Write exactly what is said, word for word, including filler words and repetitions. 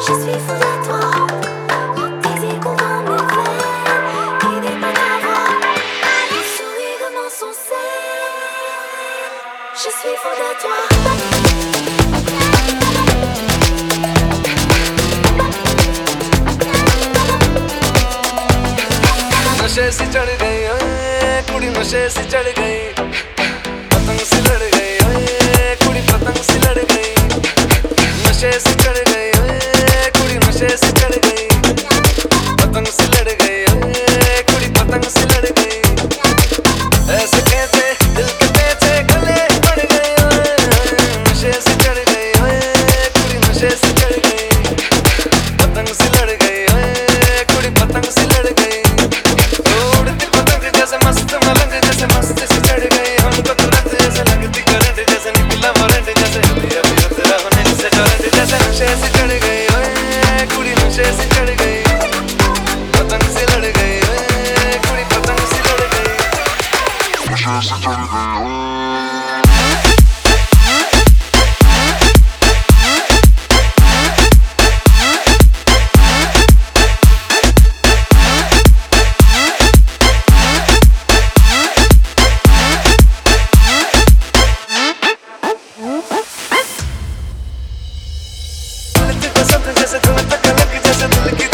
Je suis fou de toi, le désir couvre mes veines, qui dépend ta voix, ton sourire de mon je suis fou de toi. नशे से चढ़ गई ओए कुड़ी नशे से चढ़ गई पतंग से लड़ गई ओए कुड़ी पतंग से लड़ गई नशे से चढ़ गई ओए कुड़ी नशे से चढ़ गई पतंग से लड़ गई ओए कुड़ी पतंग से लड़ गई ऐसे कहते दिल के पेचे गले पड़ गए ओए नशे से चढ़ गई ओए कुड़ी नशे से चढ़ गई पतंग से लड़ गई ओए कुड़ी पतंग से लड़ गई मस्त मलंग जैसे मस्त से चढ़ गई हमको तुरंत जैसे लगती करंट जैसे निकला वारंट जैसे अभी अभी तेरा होने से करंट जैसे नशे से चढ़ गई ओए कुड़ी नशे से चढ़ गई पतंग से लड़ गई ओए कुड़ी पतंग से लड़ गई नशे से चढ़ गई जैसे तुम तक लग जैसे दिल की